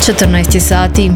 14 sati.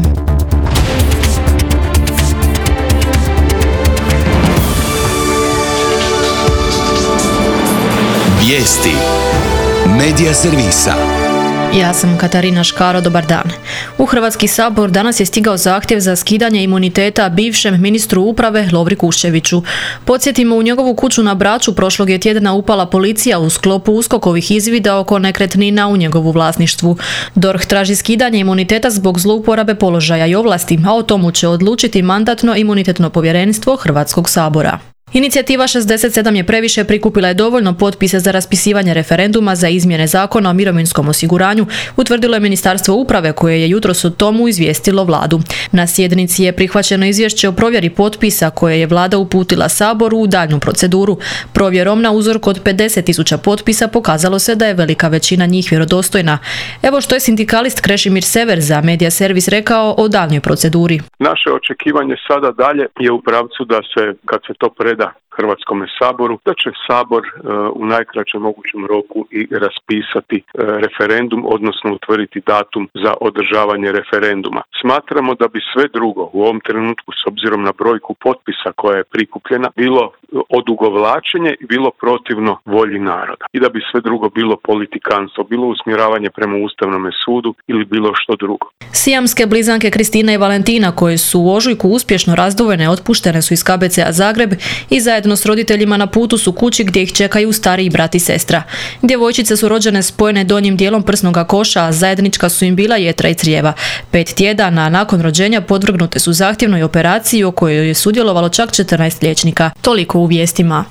Vijesti Medija servisa. Ja sam Katarina Škaro, dobar dan. U Hrvatski sabor danas je stigao zahtjev za skidanje imuniteta bivšem ministru uprave Lovri Kuščeviću. Podsjetimo, u njegovu kuću na Braču prošlog je tjedna upala policija u sklopu USKOK-ovih izvida oko nekretnina u njegovu vlasništvu. DORH traži skidanje imuniteta zbog zlouporabe položaja i ovlasti, a o tomu će odlučiti Mandatno-imunitetno povjerenstvo Hrvatskog sabora. Inicijativa 67 je previše prikupila je dovoljno potpisa za raspisivanje referenduma za izmjene zakona o mirovinskom osiguranju, utvrdilo je Ministarstvo uprave koje je jutros o tomu izvijestilo vladu. Na sjednici je prihvaćeno izvješće o provjeri potpisa koje je vlada uputila Saboru u daljnju proceduru. Provjerom na uzorku od 50.000 potpisa pokazalo se da je velika većina njih vjerodostojna. Evo što je sindikalist Krešimir Sever za Medija servis rekao o daljnjoj proceduri. Naše očekivanje sada dalje je u pravcu da se, kad se to preda Hrvatskome saboru, da će Sabor u najkraćem mogućem roku i raspisati referendum, odnosno utvrditi datum za održavanje referenduma. Smatramo da bi sve drugo u ovom trenutku, s obzirom na brojku potpisa koja je prikupljena, bilo odugovlačenje i bilo protivno volji naroda. I da bi sve drugo bilo politikanstvo, bilo usmjeravanje prema Ustavnome sudu ili bilo što drugo. Sijamske blizanke Kristina i Valentina, koje su u ožujku uspješno razdvojene, otpuštene su iz KBC-a Zagreb i zajedno s roditeljima na putu su kući gdje ih čekaju stariji brat i sestra. Djevojčice su rođene spojene donjim dijelom prsnoga koša, a zajednička su im bila jetra i crijeva. 5 tjedana nakon rođenja podvrgnute su zahtjevnoj operaciji o kojoj je sudjelovalo čak 14 liječnika. Toliko u vijestima.